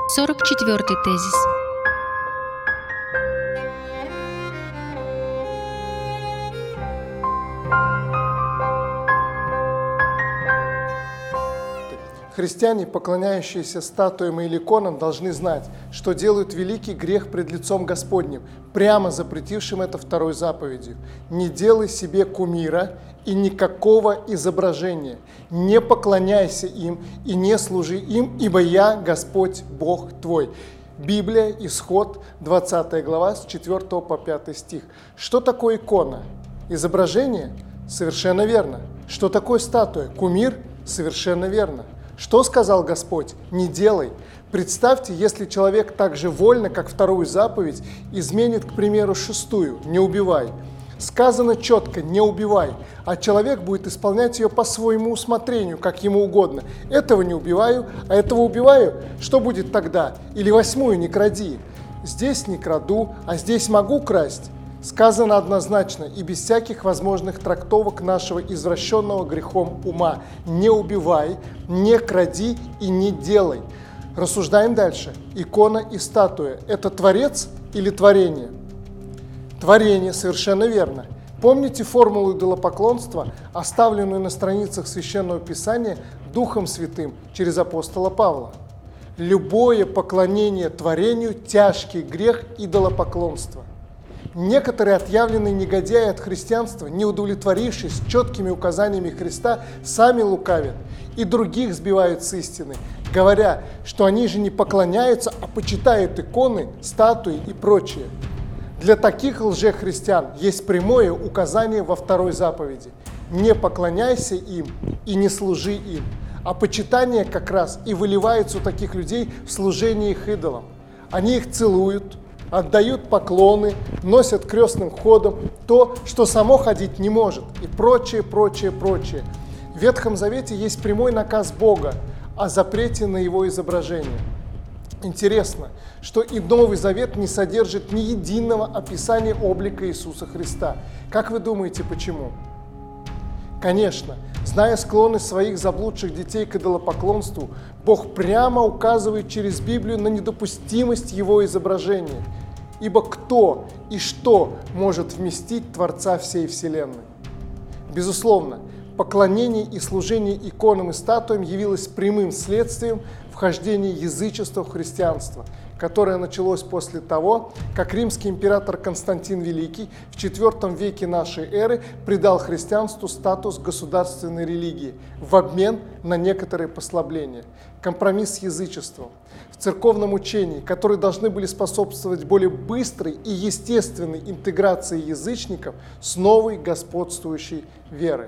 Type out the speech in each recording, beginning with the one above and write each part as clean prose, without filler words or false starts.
44-й тезис. Христиане, поклоняющиеся статуям или иконам, должны знать, что делают великий грех пред лицом Господним, прямо запретившим это второй заповедью. Не делай себе кумира и никакого изображения, не поклоняйся им и не служи им, ибо я Господь Бог твой. Библия, Исход, 20 глава, с 4 по 5 стих. Что такое икона? Изображение? Совершенно верно. Что такое статуя? Кумир? Совершенно верно. Что сказал Господь? Не делай. Представьте, если человек так же вольно, как вторую заповедь, изменит, к примеру, 6-ю, не убивай. Сказано четко, не убивай, а человек будет исполнять ее по своему усмотрению, как ему угодно. Этого не убиваю, а этого убиваю. Что будет тогда? Или 8-ю не кради. Здесь не краду, а здесь могу красть. Сказано однозначно и без всяких возможных трактовок нашего извращенного грехом ума. Не убивай, не кради и не делай. Рассуждаем дальше. Икона и статуя – это творец или творение? Творение, совершенно верно. Помните формулу идолопоклонства, оставленную на страницах Священного Писания Духом Святым через апостола Павла? Любое поклонение творению – тяжкий грех идолопоклонства. Некоторые отъявленные негодяи от христианства, не удовлетворившись четкими указаниями Христа, сами лукавят и других сбивают с истины, говоря, что они же не поклоняются, а почитают иконы, статуи и прочее. Для таких лжехристиан есть прямое указание во второй заповеди: не поклоняйся им и не служи им. А почитание как раз и выливается у таких людей в служение их идолам. Они их целуют, отдают поклоны, носят крестным ходом то, что само ходить не может, и прочее, прочее, прочее. В Ветхом Завете есть прямой наказ Бога о запрете на его изображение. Интересно, что и Новый Завет не содержит ни единого описания облика Иисуса Христа. Как вы думаете, почему? Конечно, зная склонность своих заблудших детей к идолопоклонству, Бог прямо указывает через Библию на недопустимость его изображения. Ибо кто и что может вместить Творца всей Вселенной? Безусловно, поклонение и служение иконам и статуям явилось прямым следствием вхождения язычества в христианство, которое началось после того, как римский император Константин Великий в IV веке нашей эры придал христианству статус государственной религии в обмен на некоторые послабления. Компромисс с язычеством в церковном учении, которые должны были способствовать более быстрой и естественной интеграции язычников с новой господствующей верой.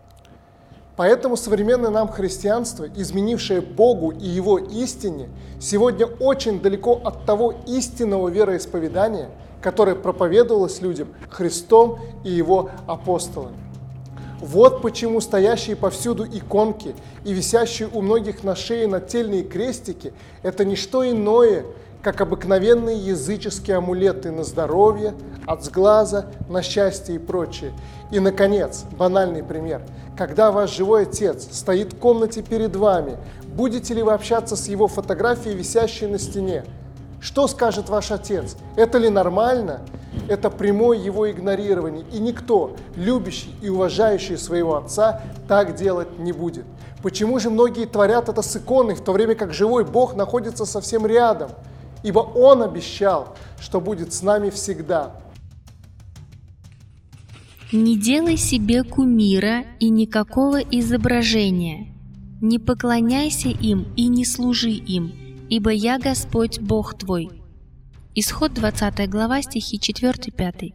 Поэтому современное нам христианство, изменившее Богу и Его истине, сегодня очень далеко от того истинного вероисповедания, которое проповедовалось людям Христом и Его апостолами. Вот почему стоящие повсюду иконки и висящие у многих на шее нательные крестики – это не что иное, как обыкновенные языческие амулеты на здоровье, от сглаза, на счастье и прочее. И, наконец, банальный пример. Когда ваш живой отец стоит в комнате перед вами, будете ли вы общаться с его фотографией, висящей на стене? Что скажет ваш отец? Это ли нормально? Это прямое его игнорирование, и никто, любящий и уважающий своего отца, так делать не будет. Почему же многие творят это с иконой, в то время как живой Бог находится совсем рядом? Ибо Он обещал, что будет с нами всегда. Не делай себе кумира и никакого изображения. Не поклоняйся им и не служи им, ибо я Господь Бог твой. Исход 20 глава, стихи 4-5.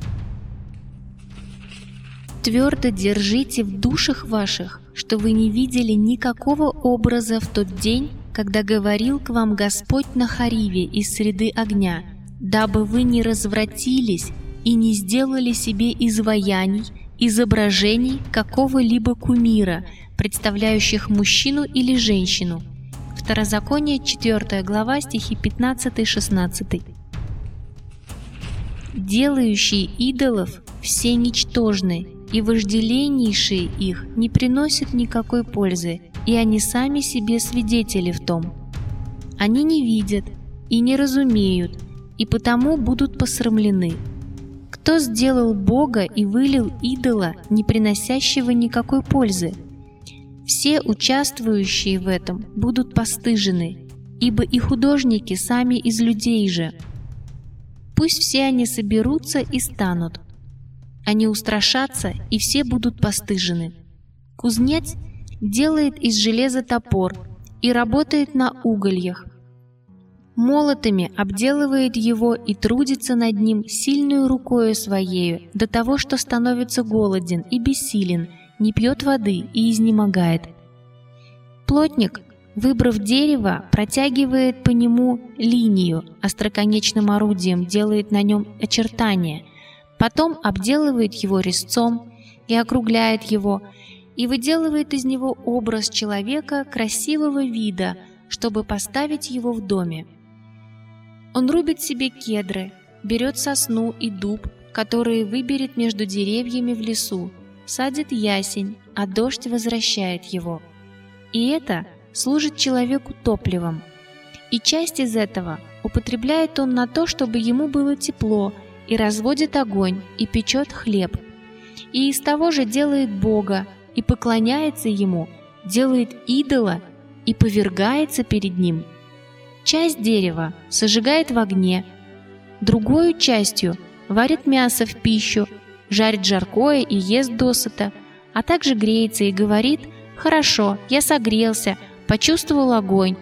Твердо держите в душах ваших, что вы не видели никакого образа в тот день, когда говорил к вам Господь на Хориве из среды огня, дабы вы не развратились и не сделали себе изваяний, изображений какого-либо кумира, представляющих мужчину или женщину. Второзаконие, 4 глава, стихи 15-16. Делающие идолов все ничтожны, и вожделеннейшие их не приносят никакой пользы, и они сами себе свидетели в том. Они не видят и не разумеют, и потому будут посрамлены. Кто сделал Бога и вылил идола, не приносящего никакой пользы? Все участвующие в этом будут постыжены, ибо и художники сами из людей же. Пусть все они соберутся и станут. Они устрашатся, и все будут постыжены. Кузнец делает из железа топор и работает на угольях. Молотами обделывает его и трудится над ним сильную рукою своею, до того, что становится голоден и бессилен, не пьет воды и изнемогает. Плотник, выбрав дерево, протягивает по нему линию, остроконечным орудием делает на нем очертания, потом обделывает его резцом и округляет его, и выделывает из него образ человека красивого вида, чтобы поставить его в доме. Он рубит себе кедры, берет сосну и дуб, которые выберет между деревьями в лесу, садит ясень, а дождь возвращает его. И это служит человеку топливом. И часть из этого употребляет он на то, чтобы ему было тепло, и разводит огонь, и печет хлеб. И из того же делает Бога, и поклоняется Ему, делает идола, и повергается перед Ним. Часть дерева сожигает в огне, другою частью варит мясо в пищу, жарит жаркое и ест досыта, а также греется и говорит: «Хорошо, я согрелся, почувствовал огонь».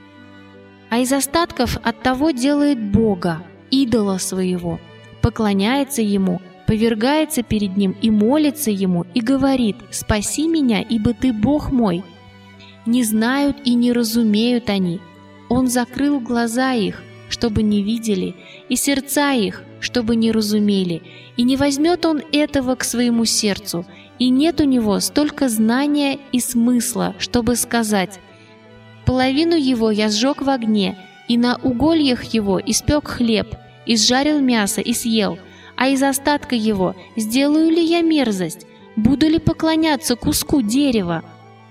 А из остатков от того делает Бога, идола своего, поклоняется Ему, повергается перед Ним и молится Ему, и говорит: «Спаси меня, ибо Ты Бог мой». Не знают и не разумеют они. Он закрыл глаза их, чтобы не видели, и сердца их, чтобы не разумели, и не возьмет он этого к своему сердцу, и нет у него столько знания и смысла, чтобы сказать: «Половину его я сжег в огне, и на угольях его испек хлеб, и сжарил мясо и съел, а из остатка его сделаю ли я мерзость, буду ли поклоняться куску дерева?»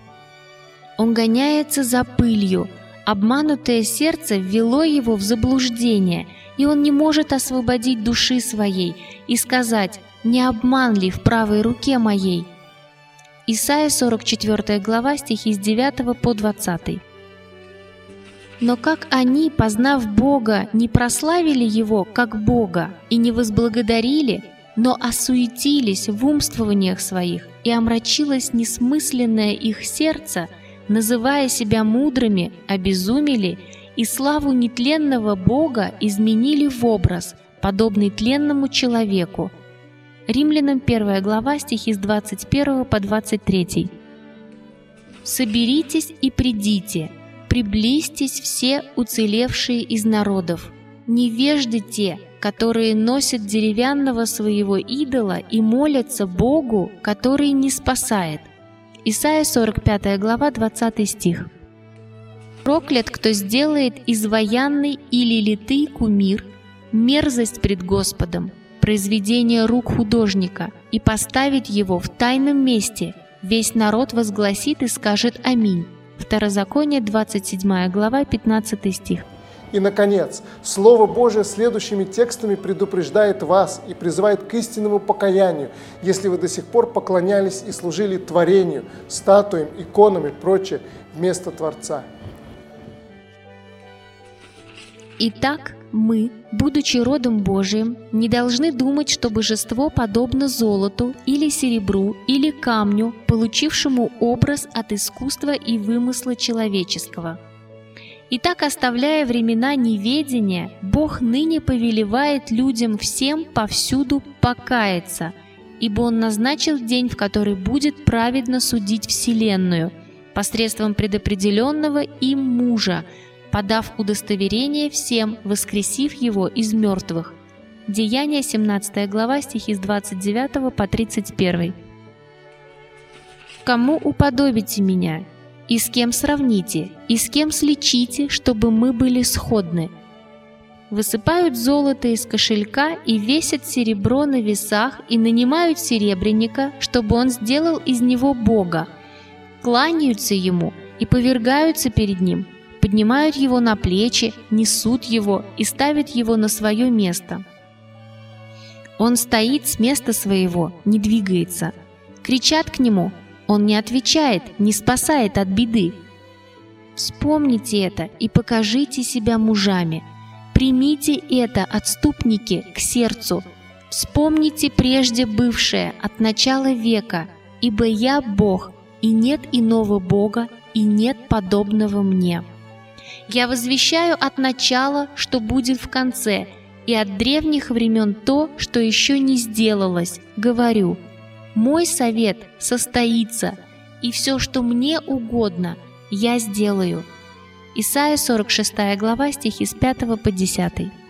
Он гоняется за пылью, обманутое сердце ввело его в заблуждение, и он не может освободить души своей и сказать: «Не обман ли в правой руке моей?» Исайя 44 глава, стихи с 9 по 20. Но как они, познав Бога, не прославили Его как Бога и не возблагодарили, но осуетились в умствованиях своих, и омрачилось несмысленное их сердце, называя себя мудрыми, обезумели, и славу нетленного Бога изменили в образ, подобный тленному человеку. Римлянам 1 глава, стихи с 21 по 23. «Соберитесь и придите, приблизьтесь все уцелевшие из народов, невежды те, которые носят деревянного своего идола и молятся Богу, который не спасает». Исайя 45 глава, 20 стих. «Проклят, кто сделает изваянный или литый кумир, мерзость пред Господом, произведение рук художника, и поставить его в тайном месте, весь народ возгласит и скажет аминь». Второзаконие 27 глава, 15 стих. И, наконец, Слово Божие следующими текстами предупреждает вас и призывает к истинному покаянию, если вы до сих пор поклонялись и служили творению, статуям, иконам и прочее вместо Творца. Итак, мы, будучи родом Божиим, не должны думать, что божество подобно золоту или серебру или камню, получившему образ от искусства и вымысла человеческого. Итак, оставляя времена неведения, Бог ныне повелевает людям всем повсюду покаяться, ибо Он назначил день, в который будет праведно судить вселенную, посредством предопределенного им мужа, подав удостоверение всем, воскресив его из мертвых. Деяния 17 глава, стихи с 29 по 31. «Кому уподобите меня? И с кем сравните? И с кем сличите, чтобы мы были сходны? Высыпают золото из кошелька и весят серебро на весах, и нанимают серебряника, чтобы он сделал из него Бога. Кланяются ему и повергаются перед ним, поднимают его на плечи, несут его и ставят его на свое место. Он стоит с места своего, не двигается. Кричат к нему, он не отвечает, не спасает от беды. Вспомните это и покажите себя мужами. Примите это, отступники, к сердцу. Вспомните прежде бывшее от начала века, ибо я Бог, и нет иного Бога, и нет подобного мне. Я возвещаю от начала, что будет в конце, и от древних времен то, что еще не сделалось. Говорю, мой совет состоится, и все, что мне угодно, я сделаю. Исайя 46 глава, стихи с 5 по 10.